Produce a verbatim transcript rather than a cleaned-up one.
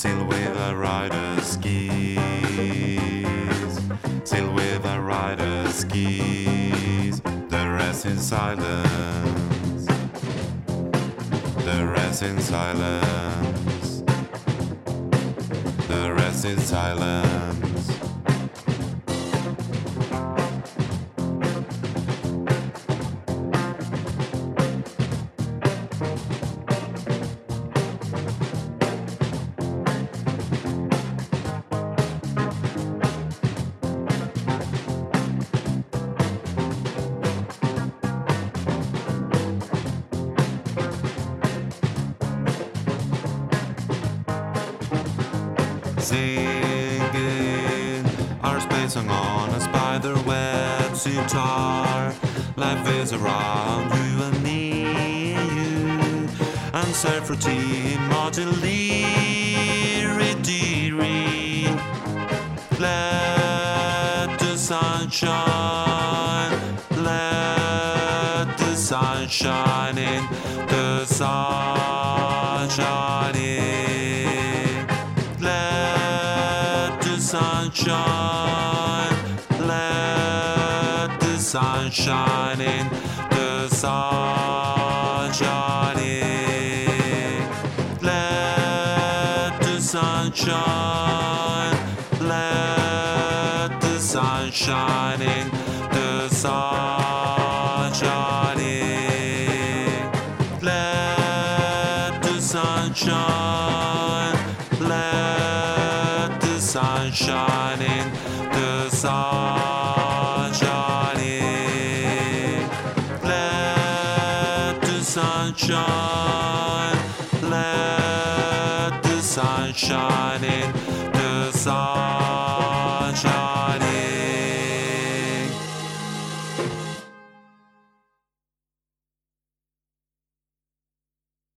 Sail with a rider's skis. Sail with a rider's skis. The rest in silence. The rest in silence. The rest in silence. Singing our space song on a spider web sitar. Life is around you and me, you uncertainty, modulary. Let the sun shine, let the sun shine in, the sun shine in. Let the sun shine, let the sun shine in, the sun shine in. Let the sun shine, let the sun shine in, the sun shine in. Let the sun shine, let the sun shine in, the sun shine in. Let the sun shine, let the sun shine in, the sun